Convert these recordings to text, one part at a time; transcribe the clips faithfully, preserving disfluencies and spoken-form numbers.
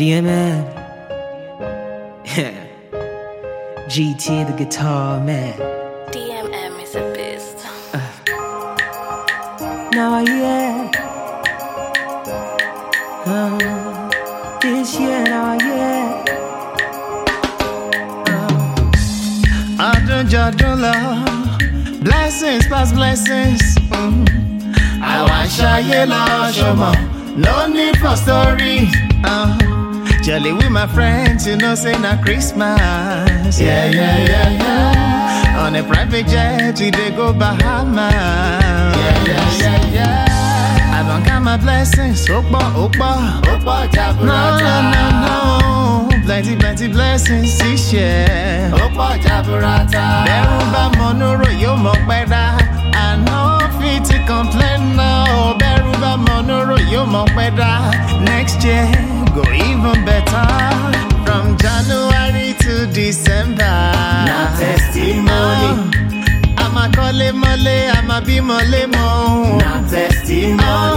D M M. G T the guitar man. D M M is a beast. Uh. Now yeah. Uh, this year now yeah. Uh. Adun jadun lo, blessings past blessings. Mm. I want shaye lo shomo, no need for story. Uh. Jolly with my friends, you know, say na Christmas. Yeah, yeah, yeah, yeah. On a private jet, we dey go Bahamas. Yeah, yeah, yeah, yeah. I don't count my blessings. Okpa, okpa, okpa, jaburata. No, no, no, no. Plenty, plenty blessings to share. Okpa, jaburata. Beruba monoro yo mokbeda. I know fit to complain now. Beruba monoro yo mokbeda. Next year go even better. From January to December. Na testimony. I'ma call it mole, I'ma be mole mo. Na testimony.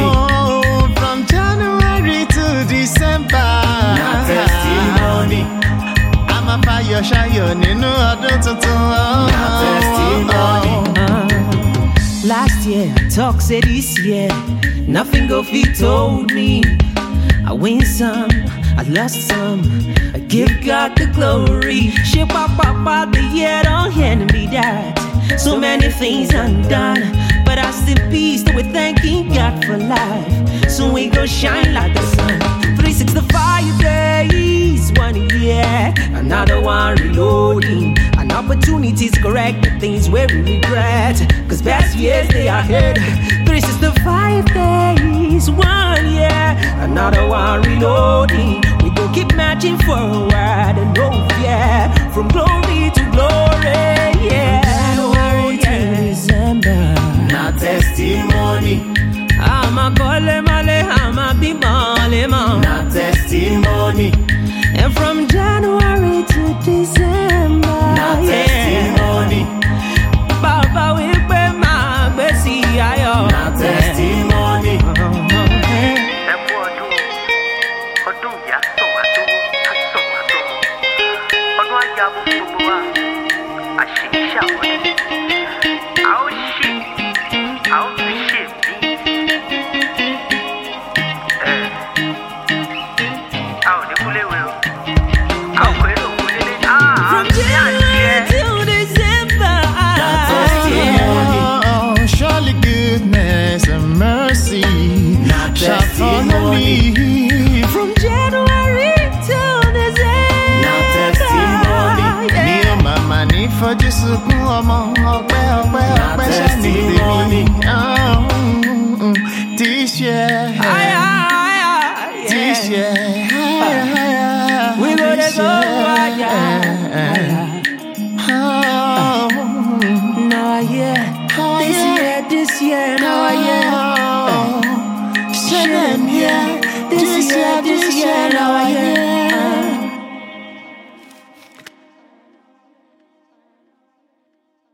Oh, from January to December. Na testimony. I'ma fire shayo ninu odun tuntun. Na testimony. Uh, last year, I talk say this year, nothing go fit told me. I win some, I lost some. I give God the glory. Shit, pop, pop, pop, the year don't hand me that. So many things undone, but I still be still with thanking God for life. So we go shine like the sun. three sixty-five days, one year, another one reloading. An opportunity to correct the things where we regret. Cause best years they are ahead. three sixty-five days, one year, another one reloading. We go keep marching forward and no fear. From glory to glory, yeah. January to December. Na testimony. I'ma call him, I'ma be mole, ma. Na testimony. And from January to December. Na testimony. Baba we pay my besi ayo. Na testimony. From January to December. Na testimony. Oh, surely goodness and mercy shall follow me. From January to December. Na testimony. Mi o mama ni fojú sunkún ọmọ ọpẹ́ ọpẹ́ ọpẹ́ ṣáni tèmi. This year, this year, we gonna go higher. Now yeah, this year, this year, now yeah. This year, this year, now yeah.